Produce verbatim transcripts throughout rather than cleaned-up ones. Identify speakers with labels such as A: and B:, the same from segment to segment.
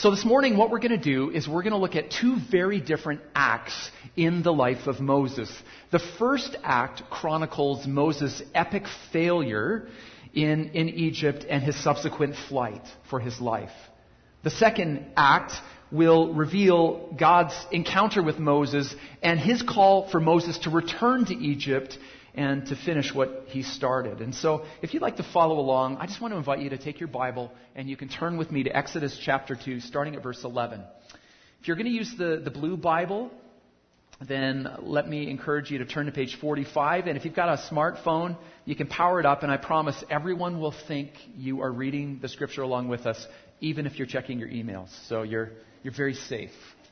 A: So this morning, what we're going to do is we're going to look at two very different acts in the life of Moses. The first act chronicles Moses' epic failure in, in Egypt and his subsequent flight for his life. The second act will reveal God's encounter with Moses and his call for Moses to return to Egypt and to finish what he started. And so, if you'd like to follow along, I just want to invite you to take your Bible and you can turn with me to Exodus chapter two, starting at verse eleven. If you're going to use the, the blue Bible, then let me encourage you to turn to page forty-five. And if you've got a smartphone, you can power it up, and I promise everyone will think you are reading the scripture along with us, even if you're checking your emails. So you're you're very safe.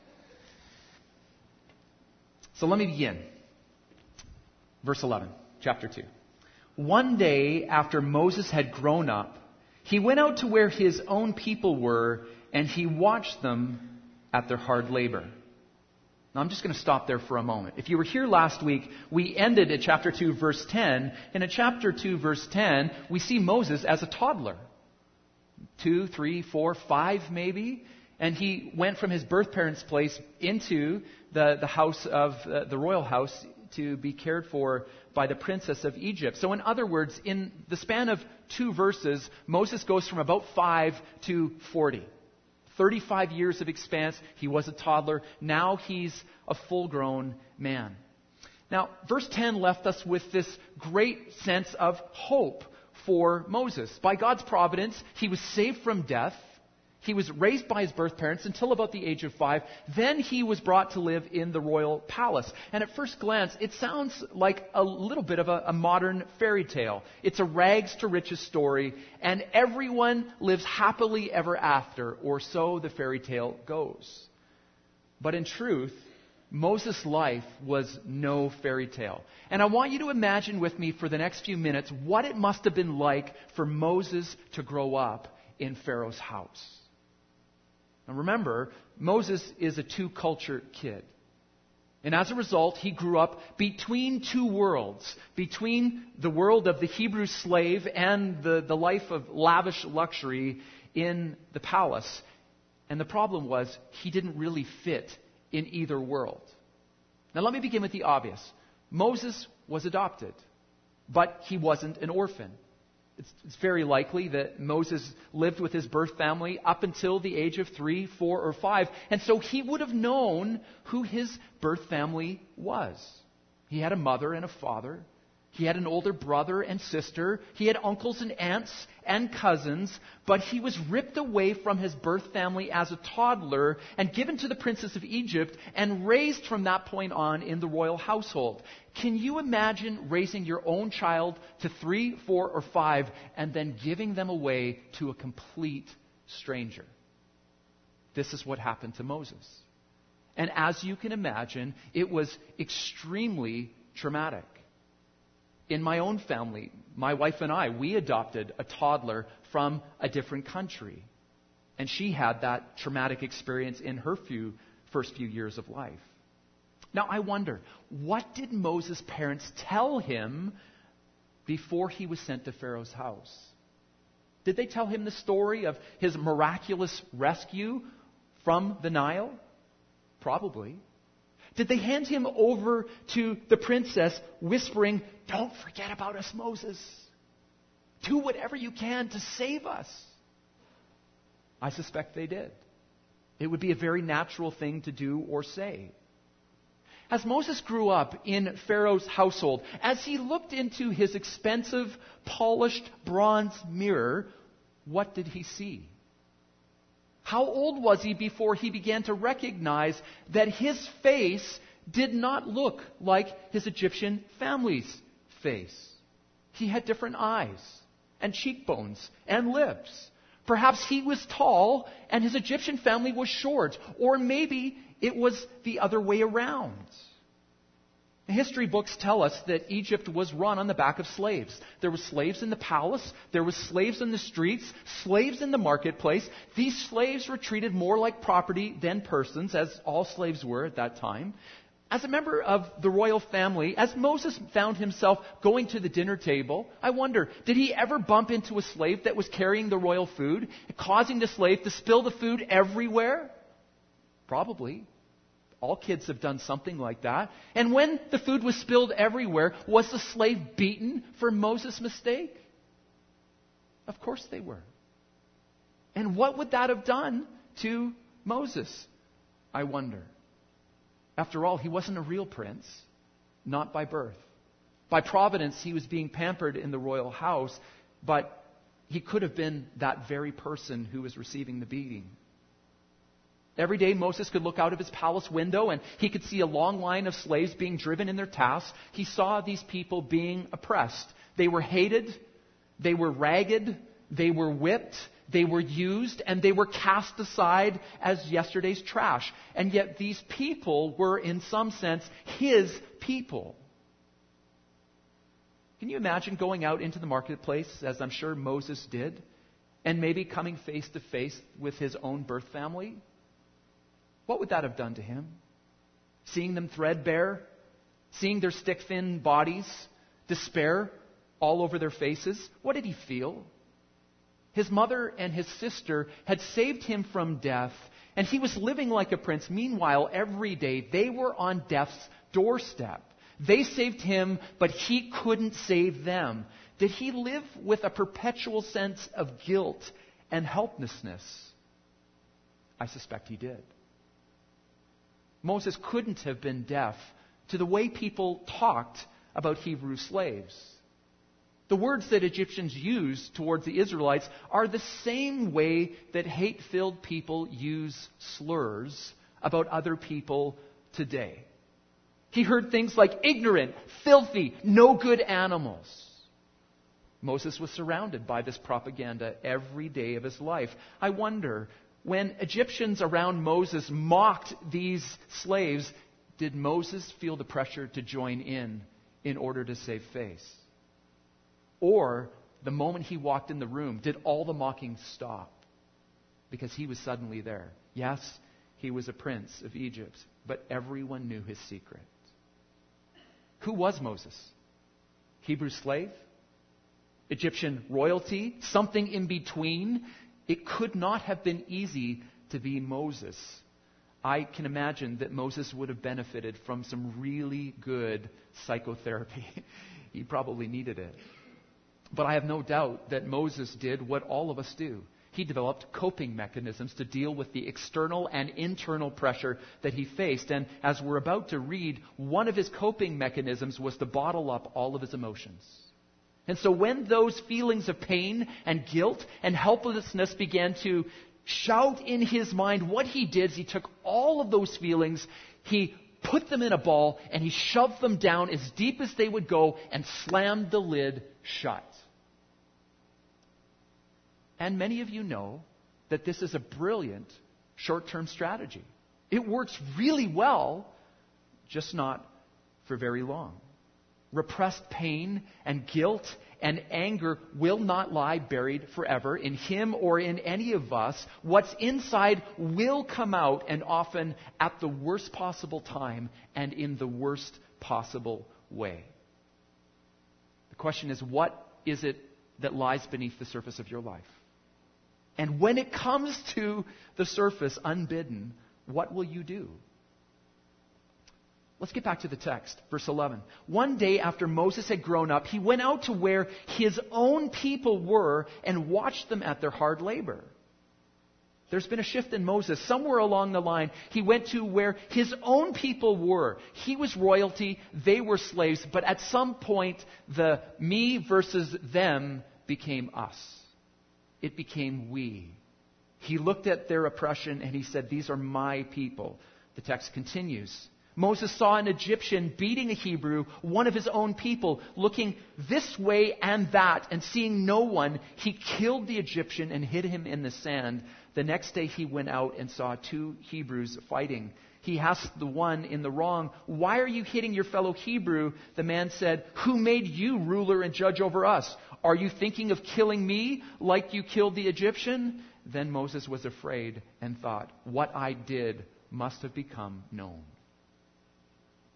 A: So let me begin. Verse eleven, chapter two. One day after Moses had grown up, he went out to where his own people were, and he watched them at their hard labor. Now I'm just going to stop there for a moment. If you were here last week, we ended at chapter two, verse ten. And in chapter two, verse ten, we see Moses as a toddler. Two, three, four, five maybe. And he went from his birth parents' place into the, the house of uh, the royal house to be cared for by the princess of Egypt. So in other words, in the span of two verses, Moses goes from about five to forty. thirty-five years of expanse. He was a toddler. Now he's a full-grown man. Now, verse ten left us with this great sense of hope for Moses. By God's providence, he was saved from death. He was raised by his birth parents until about the age of five. Then he was brought to live in the royal palace. And at first glance, it sounds like a little bit of a, a modern fairy tale. It's a rags to riches story, and everyone lives happily ever after, or so the fairy tale goes. But in truth, Moses' life was no fairy tale. And I want you to imagine with me for the next few minutes what it must have been like for Moses to grow up in Pharaoh's house. Now remember, Moses is a two-culture kid. And as a result, he grew up between two worlds. Between the world of the Hebrew slave and the, the life of lavish luxury in the palace. And the problem was, he didn't really fit in either world. Now let me begin with the obvious. Moses was adopted, but he wasn't an orphan. It's, it's very likely that Moses lived with his birth family up until the age of three, four, or five. And so he would have known who his birth family was. He had a mother and a father. He had an older brother and sister. He had uncles and aunts and cousins. But he was ripped away from his birth family as a toddler and given to the princess of Egypt and raised from that point on in the royal household. Can you imagine raising your own child to three, four, or five and then giving them away to a complete stranger? This is what happened to Moses. And as you can imagine, it was extremely traumatic. In my own family, my wife and I, we adopted a toddler from a different country. And she had that traumatic experience in her few, first few years of life. Now, I wonder, what did Moses' parents tell him before he was sent to Pharaoh's house? Did they tell him the story of his miraculous rescue from the Nile? Probably. Did they hand him over to the princess whispering, "Don't forget about us, Moses. Do whatever you can to save us"? I suspect they did. It would be a very natural thing to do or say. As Moses grew up in Pharaoh's household, as he looked into his expensive, polished bronze mirror, what did he see? How old was he before he began to recognize that his face did not look like his Egyptian family's face? He had different eyes and cheekbones and lips. Perhaps he was tall and his Egyptian family was short. Or maybe it was the other way around. The history books tell us that Egypt was run on the back of slaves. There were slaves in the palace. There were slaves in the streets. Slaves in the marketplace. These slaves were treated more like property than persons, as all slaves were at that time. as a member of the royal family, as Moses found himself going to the dinner table, I wonder, did he ever bump into a slave that was carrying the royal food, causing the slave to spill the food everywhere? Probably. All kids have done something like that. And when the food was spilled everywhere, was the slave beaten for Moses' mistake? Of course they were. And what would that have done to Moses? I wonder. After all, he wasn't a real prince, not by birth. By providence, he was being pampered in the royal house, but he could have been that very person who was receiving the beating. Every day, Moses could look out of his palace window and he could see a long line of slaves being driven in their tasks. He saw these people being oppressed. They were hated, they were ragged, they were whipped, they were used, and they were cast aside as yesterday's trash. And yet these people were, in some sense, his people. Can you imagine going out into the marketplace, as I'm sure Moses did, and maybe coming face to face with his own birth family? What would that have done to him? Seeing them threadbare, seeing their stick-thin bodies, despair all over their faces, what did he feel? His mother and his sister had saved him from death, and he was living like a prince. Meanwhile, every day they were on death's doorstep. They saved him, but he couldn't save them. Did he live with a perpetual sense of guilt and helplessness? I suspect he did. Moses couldn't have been deaf to the way people talked about Hebrew slaves. The words that Egyptians used towards the Israelites are the same way that hate-filled people use slurs about other people today. He heard things like ignorant, filthy, no good animals. Moses was surrounded by this propaganda every day of his life. I wonder, when Egyptians around Moses mocked these slaves, did Moses feel the pressure to join in in order to save face? Or, the moment he walked in the room, did all the mocking stop? Because he was suddenly there. Yes, he was a prince of Egypt, but everyone knew his secret. Who was Moses? Hebrew slave? Egyptian royalty? Something in between? It could not have been easy to be Moses. I can imagine that Moses would have benefited from some really good psychotherapy. He probably needed it. But I have no doubt that Moses did what all of us do. He developed coping mechanisms to deal with the external and internal pressure that he faced. And as we're about to read, one of his coping mechanisms was to bottle up all of his emotions. And so when those feelings of pain and guilt and helplessness began to shout in his mind, what he did is he took all of those feelings, he put them in a ball, and he shoved them down as deep as they would go and slammed the lid shut. And many of you know that this is a brilliant short-term strategy. It works really well, just not for very long. Repressed pain and guilt and anger will not lie buried forever in him or in any of us. What's inside will come out, and often at the worst possible time and in the worst possible way. The question is, what is it that lies beneath the surface of your life? And when it comes to the surface unbidden, what will you do? Let's get back to the text, verse eleven. One day after Moses had grown up, he went out to where his own people were and watched them at their hard labor. There's been a shift in Moses. Somewhere along the line, he went to where his own people were. He was royalty, they were slaves, but at some point, the me versus them became us. It became we. He looked at their oppression and he said, "These are my people." The text continues. Moses saw an Egyptian beating a Hebrew, one of his own people, looking this way and that, and seeing no one, he killed the Egyptian and hid him in the sand. The next day he went out and saw two Hebrews fighting. He asked the one in the wrong, "Why are you hitting your fellow Hebrew?" The man said, "Who made you ruler and judge over us? Are you thinking of killing me like you killed the Egyptian?" Then Moses was afraid and thought, "What I did must have become known."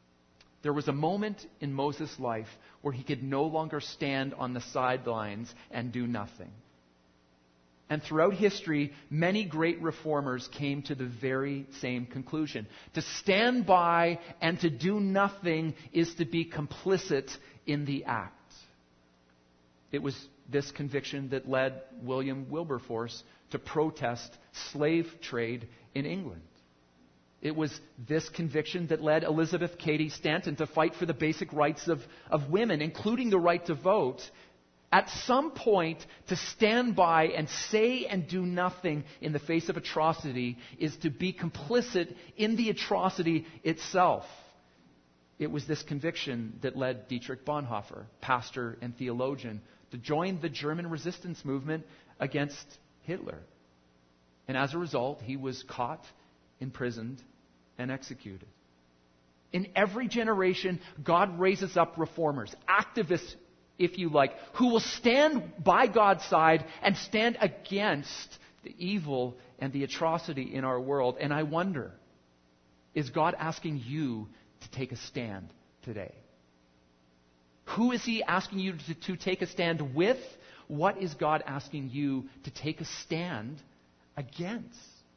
A: There was a moment in Moses' life where he could no longer stand on the sidelines and do nothing. And throughout history, many great reformers came to the very same conclusion. To stand by and to do nothing is to be complicit in the act. It was this conviction that led William Wilberforce to protest slave trade in England. It was this conviction that led Elizabeth Cady Stanton to fight for the basic rights of, of women, including the right to vote. At some point, to stand by and say and do nothing in the face of atrocity is to be complicit in the atrocity itself. It was this conviction that led Dietrich Bonhoeffer, pastor and theologian, to join the German resistance movement against Hitler. And as a result, he was caught, imprisoned, and executed. In every generation, God raises up reformers, activists, if you like, who will stand by God's side and stand against the evil and the atrocity in our world. And I wonder, is God asking you to take a stand today? Who is He asking you to, to take a stand with? What is God asking you to take a stand against?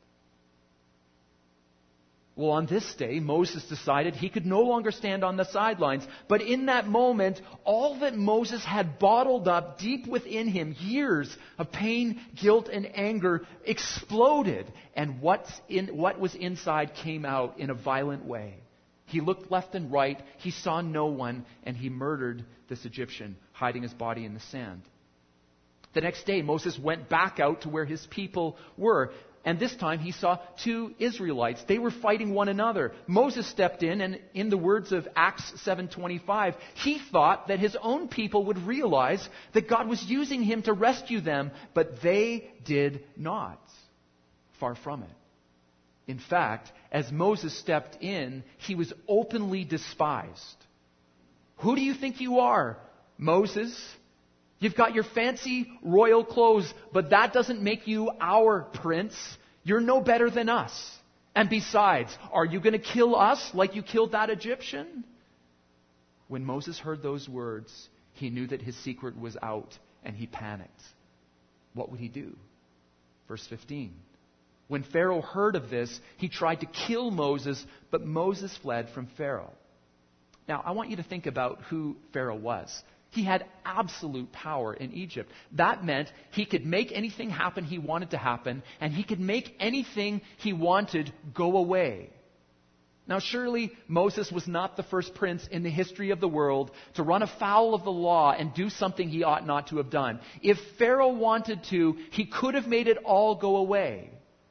A: Well, on this day, Moses decided he could no longer stand on the sidelines. But in that moment, all that Moses had bottled up deep within him, years of pain, guilt, and anger, exploded. And what's in, what was inside came out in a violent way. He looked left and right. He saw no one. And he murdered this Egyptian, hiding his body in the sand. The next day, Moses went back out to where his people were. And this time he saw two Israelites. They were fighting one another. Moses stepped in, and in the words of Acts seven twenty-five, he thought that his own people would realize that God was using him to rescue them, but they did not. Far from it. In fact, as Moses stepped in, he was openly despised. Who do you think you are, Moses? You've got your fancy royal clothes, but that doesn't make you our prince. You're no better than us. And besides, are you going to kill us like you killed that Egyptian? When Moses heard those words, he knew that his secret was out, and he panicked. What would he do? Verse fifteen. When Pharaoh heard of this, he tried to kill Moses, but Moses fled from Pharaoh. Now, I want you to think about who Pharaoh was. He had absolute power in Egypt. That meant he could make anything happen he wanted to happen, and he could make anything he wanted go away. Now, surely Moses was not the first prince in the history of the world to run afoul of the law and do something he ought not to have done. If Pharaoh wanted to, he could have made it all go away.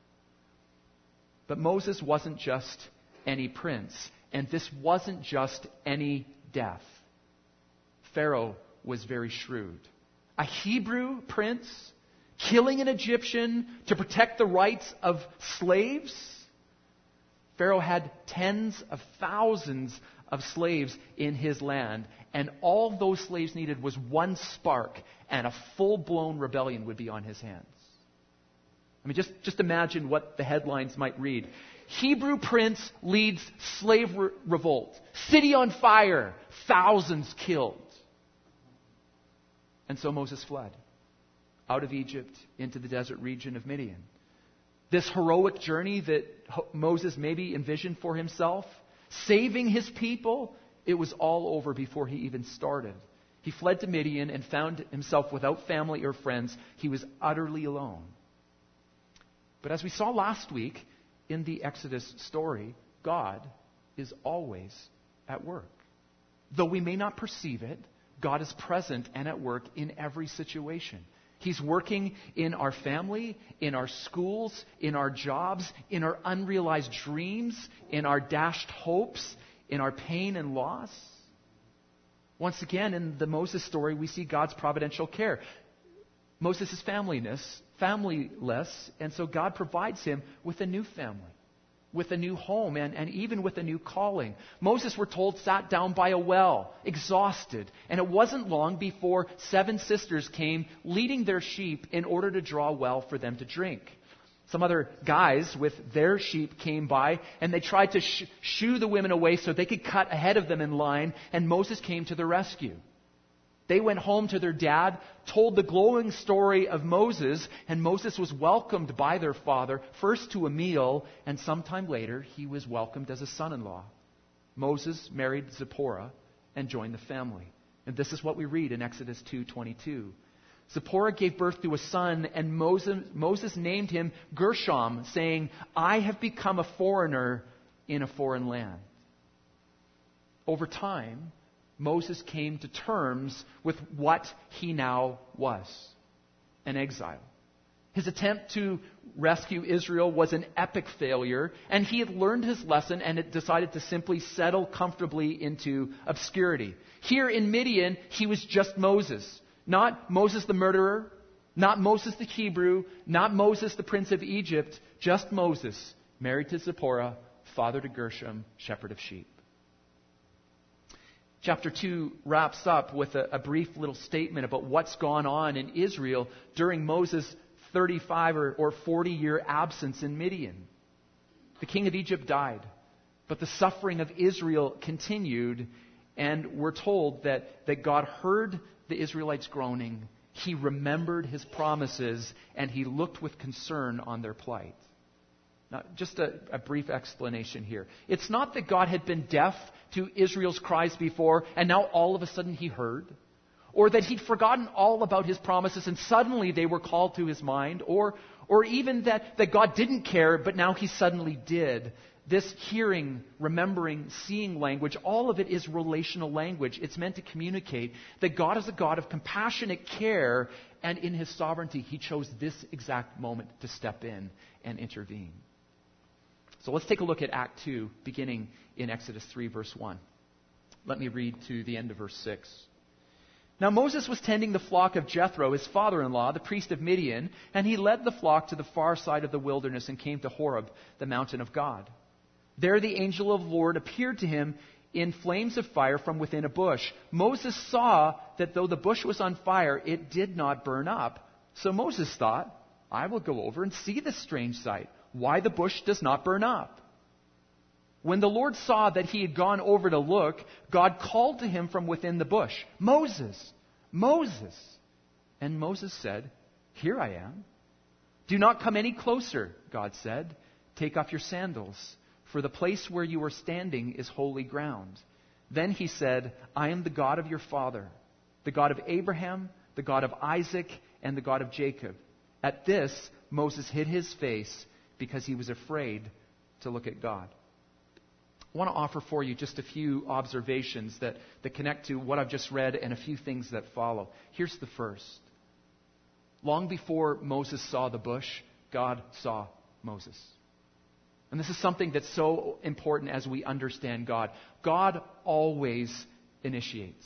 A: But Moses wasn't just any prince, and this wasn't just any death. Pharaoh was very shrewd. A Hebrew prince killing an Egyptian to protect the rights of slaves. Pharaoh had tens of thousands of slaves in his land, and all those slaves needed was one spark, and a full-blown rebellion would be on his hands. I mean, just, just imagine what the headlines might read. Hebrew prince leads slave re- revolt. City on fire. Thousands killed. And so Moses fled out of Egypt into the desert region of Midian. This heroic journey that Moses maybe envisioned for himself, saving his people, it was all over before he even started. He fled to Midian and found himself without family or friends. He was utterly alone. But as we saw last week in the Exodus story, God is always at work. Though we may not perceive it, God is present and at work in every situation. He's working in our family, in our schools, in our jobs, in our unrealized dreams, in our dashed hopes, in our pain and loss. Once again, in the Moses story, we see God's providential care. Moses is familyless, familyless, and so God provides him with a new family, with a new home, and, and even with a new calling. Moses, we're told, sat down by a well, exhausted. And it wasn't long before seven sisters came leading their sheep in order to draw well for them to drink. Some other guys with their sheep came by, and they tried to sh- shoo the women away so they could cut ahead of them in line, and Moses came to their rescue. They went home to their dad, told the glowing story of Moses, and Moses was welcomed by their father, first to a meal, and sometime later he was welcomed as a son-in-law. Moses married Zipporah and joined the family. And this is what we read in Exodus two twenty-two. Zipporah gave birth to a son, and Moses, Moses named him Gershom, saying, I have become a foreigner in a foreign land. Over time, Moses came to terms with what he now was, an exile. His attempt to rescue Israel was an epic failure, and he had learned his lesson and had decided to simply settle comfortably into obscurity. Here in Midian, he was just Moses. Not Moses the murderer, not Moses the Hebrew, not Moses the prince of Egypt, just Moses, married to Zipporah, father to Gershom, shepherd of sheep. Chapter two wraps up with a, a brief little statement about what's gone on in Israel during Moses' thirty-five or, or forty-year absence in Midian. The king of Egypt died, but the suffering of Israel continued, and we're told that, that God heard the Israelites groaning, he remembered his promises, and he looked with concern on their plight. Now, just a, a brief explanation here. It's not that God had been deaf to Israel's cries before, and now all of a sudden he heard. Or that he'd forgotten all about his promises, and suddenly they were called to his mind. Or, or even that, that God didn't care, but now he suddenly did. This hearing, remembering, seeing language, all of it is relational language. It's meant to communicate that God is a God of compassionate care, and in his sovereignty, he chose this exact moment to step in and intervene. So let's take a look at Act two, beginning in Exodus three, verse one. Let me read to the end of verse six. Now Moses was tending the flock of Jethro, his father-in-law, the priest of Midian, and he led the flock to the far side of the wilderness and came to Horeb, the mountain of God. There the angel of the Lord appeared to him in flames of fire from within a bush. Moses saw that though the bush was on fire, it did not burn up. So Moses thought, I will go over and see this strange sight, why the bush does not burn up. When the Lord saw that he had gone over to look, God called to him from within the bush, Moses, Moses. And Moses said, Here I am. Do not come any closer, God said. Take off your sandals, for the place where you are standing is holy ground. Then he said, I am the God of your father, the God of Abraham, the God of Isaac, and the God of Jacob. At this, Moses hid his face because he was afraid to look at God. I want to offer for you just a few observations that, that connect to what I've just read and a few things that follow. Here's the first. Long before Moses saw the bush, God saw Moses. And this is something that's so important as we understand God. God always initiates.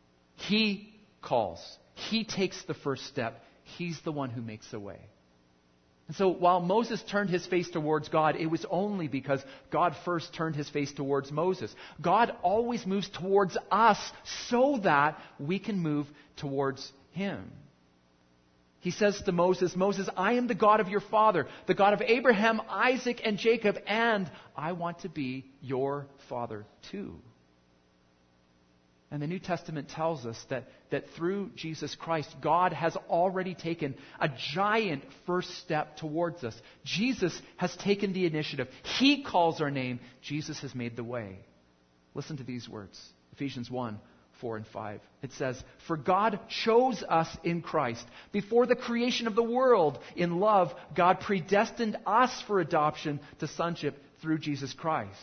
A: He calls. He takes the first step. He's the one who makes the way. And so while Moses turned his face towards God, it was only because God first turned his face towards Moses. God always moves towards us so that we can move towards him. He says to Moses, Moses, I am the God of your father, the God of Abraham, Isaac, and Jacob, and I want to be your father too. And the New Testament tells us that, that through Jesus Christ, God has already taken a giant first step towards us. Jesus has taken the initiative. He calls our name. Jesus has made the way. Listen to these words. Ephesians one, four and five. It says, For God chose us in Christ before the creation of the world. In love, God predestined us for adoption to sonship through Jesus Christ.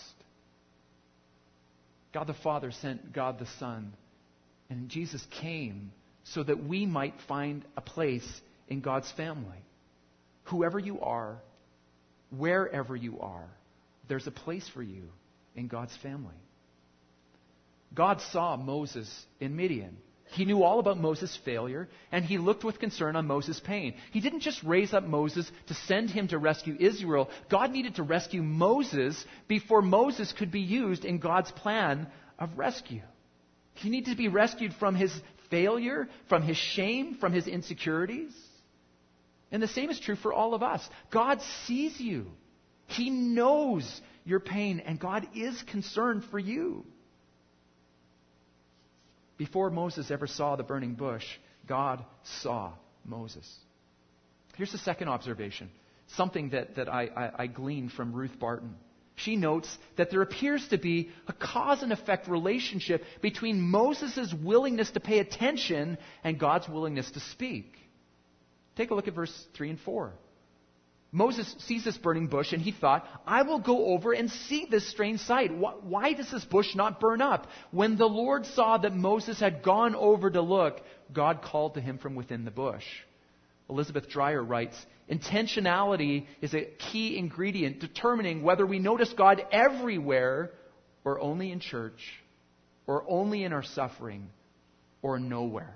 A: God the Father sent God the Son, and Jesus came so that we might find a place in God's family. Whoever you are, wherever you are, there's a place for you in God's family. God saw Moses in Midian. He knew all about Moses' failure, and he looked with concern on Moses' pain. He didn't just raise up Moses to send him to rescue Israel. God needed to rescue Moses before Moses could be used in God's plan of rescue. He needed to be rescued from his failure, from his shame, from his insecurities. And the same is true for all of us. God sees you. He knows your pain, and God is concerned for you. Before Moses ever saw the burning bush, God saw Moses. Here's the second observation, something that, that I, I, I gleaned from Ruth Barton. She notes that there appears to be a cause and effect relationship between Moses' willingness to pay attention and God's willingness to speak. Take a look at verse three and four. Moses sees this burning bush and he thought, I will go over and see this strange sight. Why does this bush not burn up? When the Lord saw that Moses had gone over to look, God called to him from within the bush. Elizabeth Dreyer writes, intentionality is a key ingredient determining whether we notice God everywhere or only in church or only in our suffering or nowhere.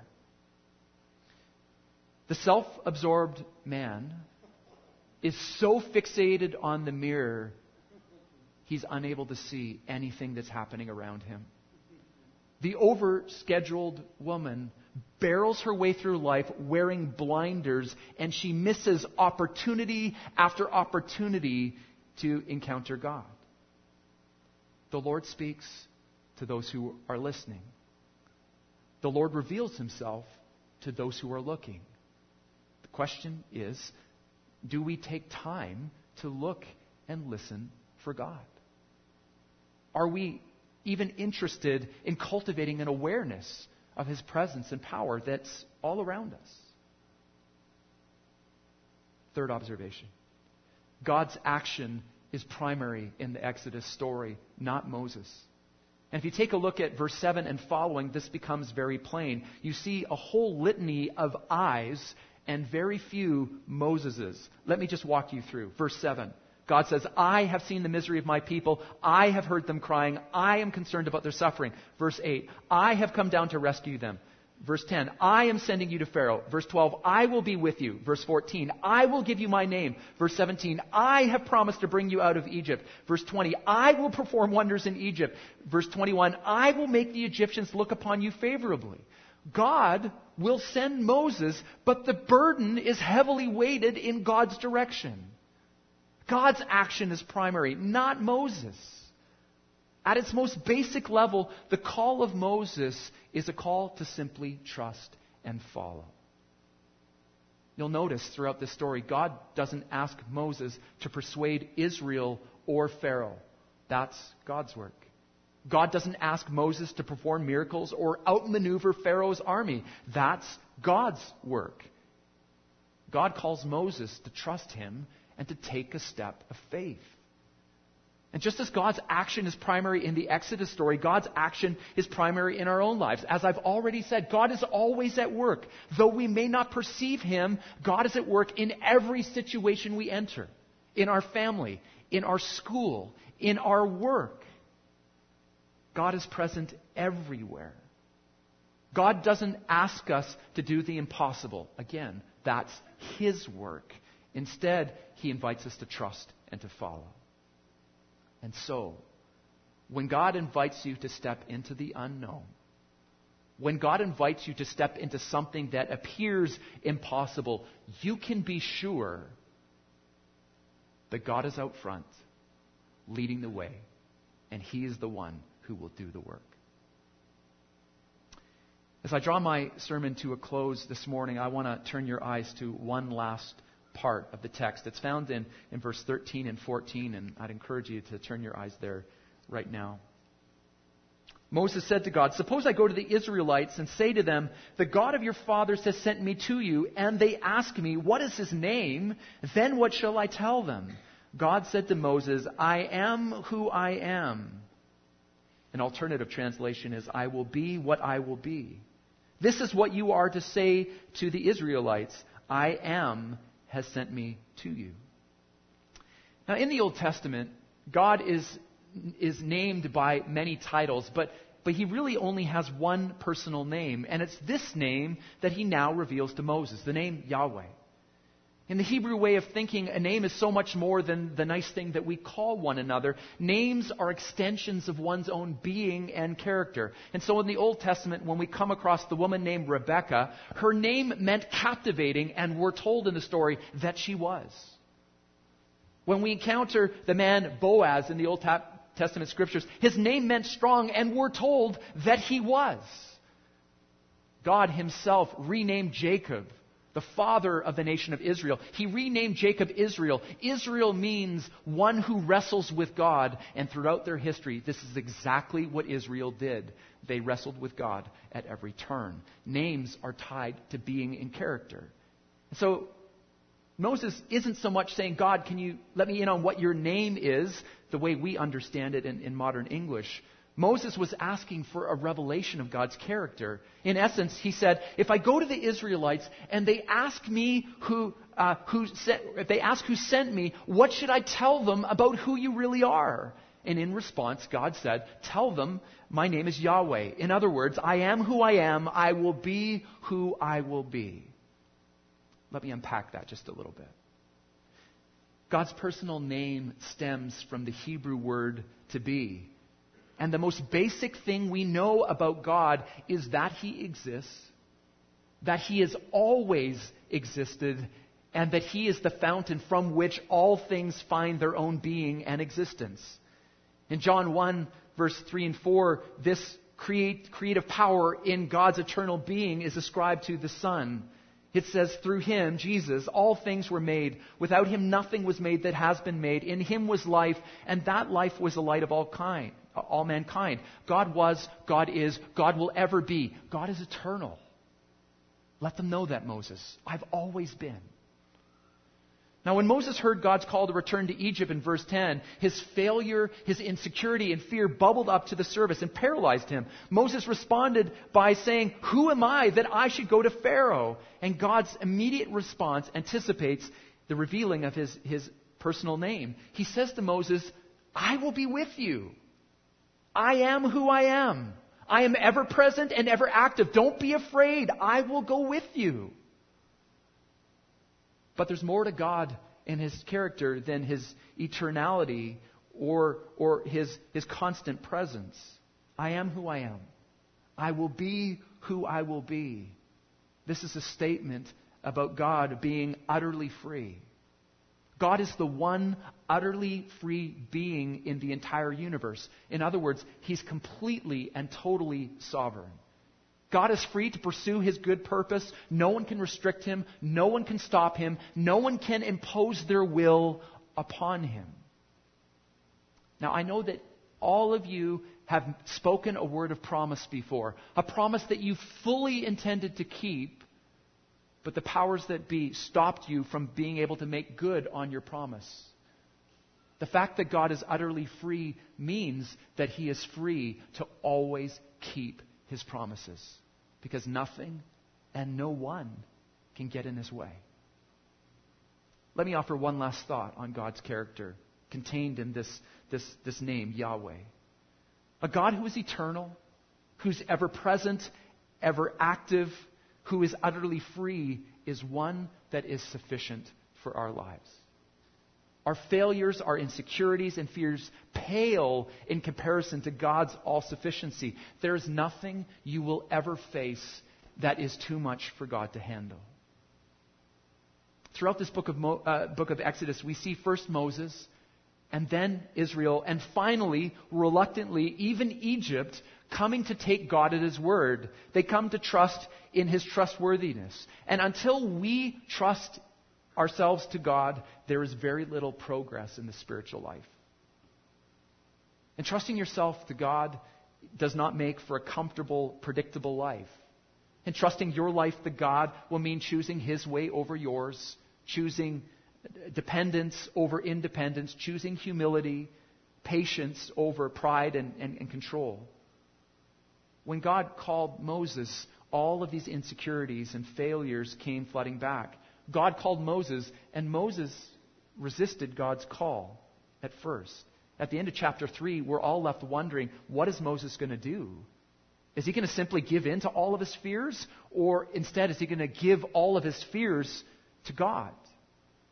A: The self-absorbed man is so fixated on the mirror, he's unable to see anything that's happening around him. The over-scheduled woman barrels her way through life wearing blinders, and she misses opportunity after opportunity to encounter God. The Lord speaks to those who are listening. The Lord reveals himself to those who are looking. The question is, do we take time to look and listen for God? Are we even interested in cultivating an awareness of his presence and power that's all around us? Third observation. God's action is primary in the Exodus story, not Moses. And if you take a look at verse seven and following, this becomes very plain. You see a whole litany of I's and very few Moseses. Let me just walk you through. Verse seven. God says, I have seen the misery of my people. I have heard them crying. I am concerned about their suffering. Verse eight, I have come down to rescue them. Verse ten, I am sending you to Pharaoh. Verse twelve, I will be with you. Verse fourteen, I will give you my name. Verse seventeen, I have promised to bring you out of Egypt. Verse twenty, I will perform wonders in Egypt. Verse twenty-one, I will make the Egyptians look upon you favorably. God will send Moses, but the burden is heavily weighted in God's direction. God's action is primary, not Moses. At its most basic level, the call of Moses is a call to simply trust and follow. You'll notice throughout this story, God doesn't ask Moses to persuade Israel or Pharaoh. That's God's work. God doesn't ask Moses to perform miracles or outmaneuver Pharaoh's army. That's God's work. God calls Moses to trust him and to take a step of faith. And just as God's action is primary in the Exodus story, God's action is primary in our own lives. As I've already said, God is always at work. Though we may not perceive him, God is at work in every situation we enter. In our family, in our school, in our work. God is present everywhere. God doesn't ask us to do the impossible. Again, that's his work. Instead, he invites us to trust and to follow. And so, when God invites you to step into the unknown, when God invites you to step into something that appears impossible, you can be sure that God is out front, leading the way, and he is the one who will do the work. As I draw my sermon to a close this morning, I want to turn your eyes to one last part of the text. It's found in, in verse thirteen and fourteen, and I'd encourage you to turn your eyes there right now. Moses said to God, suppose I go to the Israelites and say to them, the God of your fathers has sent me to you, and they ask me, what is his name? Then what shall I tell them? God said to Moses, I am who I am. An alternative translation is, I will be what I will be. This is what you are to say to the Israelites. I am has sent me to you. Now, in the Old Testament, God is, is named by many titles, but, but he really only has one personal name, and it's this name that he now reveals to Moses, the name Yahweh. In the Hebrew way of thinking, a name is so much more than the nice thing that we call one another. Names are extensions of one's own being and character. And so in the Old Testament, when we come across the woman named Rebekah, her name meant captivating, and we're told in the story that she was. When we encounter the man Boaz in the Old Testament scriptures, his name meant strong, and we're told that he was. God himself renamed Jacob the father of the nation of Israel. He renamed Jacob Israel. Israel means one who wrestles with God. And throughout their history, this is exactly what Israel did. They wrestled with God at every turn. Names are tied to being and character. So Moses isn't so much saying, God, can you let me in on what your name is, the way we understand it in, in modern English. Moses was asking for a revelation of God's character. In essence, he said, if I go to the Israelites and they ask me who, uh, who sent, if they ask who sent me, what should I tell them about who you really are? And in response, God said, tell them, my name is Yahweh. In other words, I am who I am. I will be who I will be. Let me unpack that just a little bit. God's personal name stems from the Hebrew word to be. And the most basic thing we know about God is that He exists, that He has always existed, and that He is the fountain from which all things find their own being and existence. In John one, verse three and four, this create, creative power in God's eternal being is ascribed to the Son. It says, through Him, Jesus, all things were made. Without Him, nothing was made that has been made. In Him was life, and that life was the light of all kind. all mankind. God was, God is, God will ever be. God is eternal. Let them know that, Moses. I've always been. Now, when Moses heard God's call to return to Egypt in verse ten, his failure, his insecurity, and fear bubbled up to the surface and paralyzed him. Moses responded by saying, who am I that I should go to Pharaoh? And God's immediate response anticipates the revealing of his, his personal name. He says to Moses, I will be with you. I am who I am. I am ever present and ever active. Don't be afraid. I will go with you. But there's more to God and His character than His eternality or, or his, his constant presence. I am who I am. I will be who I will be. This is a statement about God being utterly free. God is the one utterly free being in the entire universe. In other words, He's completely and totally sovereign. God is free to pursue His good purpose. No one can restrict Him. No one can stop Him. No one can impose their will upon Him. Now, I know that all of you have spoken a word of promise before, a promise that you fully intended to keep, but the powers that be stopped you from being able to make good on your promise. The fact that God is utterly free means that He is free to always keep His promises, because nothing and no one can get in His way. Let me offer one last thought on God's character contained in this, this, this name, Yahweh. A God who is eternal, who's ever present, ever active, who is utterly free, is one that is sufficient for our lives. Our failures, our insecurities, and fears pale in comparison to God's all-sufficiency. There is nothing you will ever face that is too much for God to handle. Throughout this book of, Mo, uh, book of Exodus, we see first Moses, and then Israel, and finally, reluctantly, even Egypt, coming to take God at His word. They come to trust in His trustworthiness. And until we trust ourselves to God, there is very little progress in the spiritual life. And trusting yourself to God does not make for a comfortable, predictable life. And trusting your life to God will mean choosing His way over yours, choosing dependence over independence, choosing humility, patience over pride and, and, and control. When God called Moses, all of these insecurities and failures came flooding back. God called Moses, and Moses resisted God's call at first. At the end of chapter three, we're all left wondering, what is Moses going to do? Is he going to simply give in to all of his fears? Or instead, is he going to give all of his fears to God?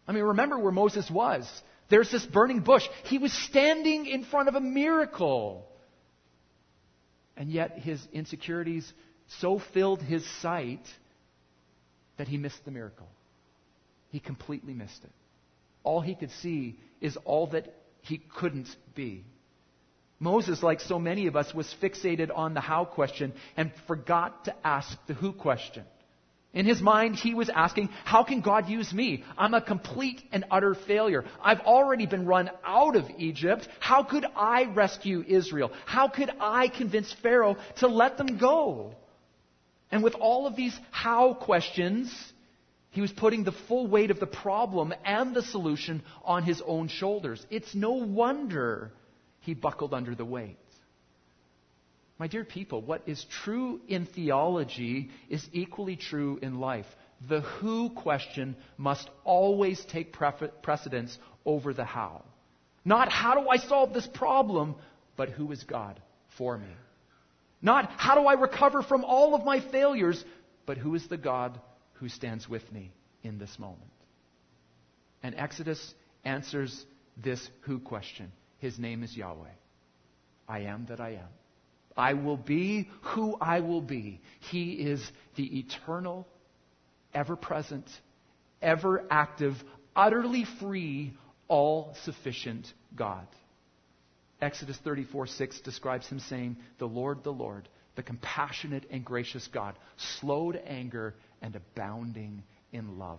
A: I mean, remember where Moses was. There's this burning bush. He was standing in front of a miracle. And yet his insecurities so filled his sight that he missed the miracle. He completely missed it. All he could see is all that he couldn't be. Moses, like so many of us, was fixated on the how question and forgot to ask the who question. In his mind, he was asking, how can God use me? I'm a complete and utter failure. I've already been run out of Egypt. How could I rescue Israel? How could I convince Pharaoh to let them go? And with all of these how questions, he was putting the full weight of the problem and the solution on his own shoulders. It's no wonder he buckled under the weight. My dear people, what is true in theology is equally true in life. The who question must always take precedence over the how. Not how do I solve this problem, but who is God for me? Not how do I recover from all of my failures, but who is the God who stands with me in this moment? And Exodus answers this who question. His name is Yahweh. I am that I am. I will be who I will be. He is the eternal, ever-present, ever-active, utterly free, all-sufficient God. Exodus thirty-four six describes him saying, the Lord, the Lord, the compassionate and gracious God, slow to anger and abounding in love.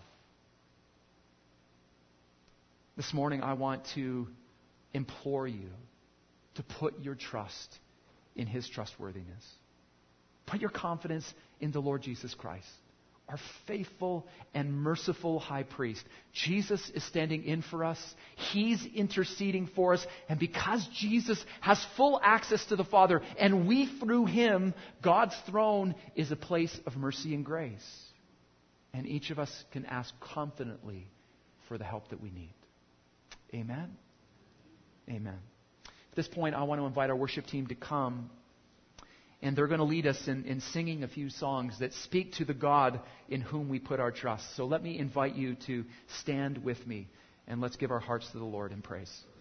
A: This morning I want to implore you to put your trust in His trustworthiness. Put your confidence in the Lord Jesus Christ, our faithful and merciful high priest. Jesus is standing in for us. He's interceding for us. And because Jesus has full access to the Father, and we through Him, God's throne is a place of mercy and grace. And each of us can ask confidently for the help that we need. Amen? Amen. At this point, I want to invite our worship team to come, and they're going to lead us in, in singing a few songs that speak to the God in whom we put our trust. So let me invite you to stand with me, and let's give our hearts to the Lord in praise.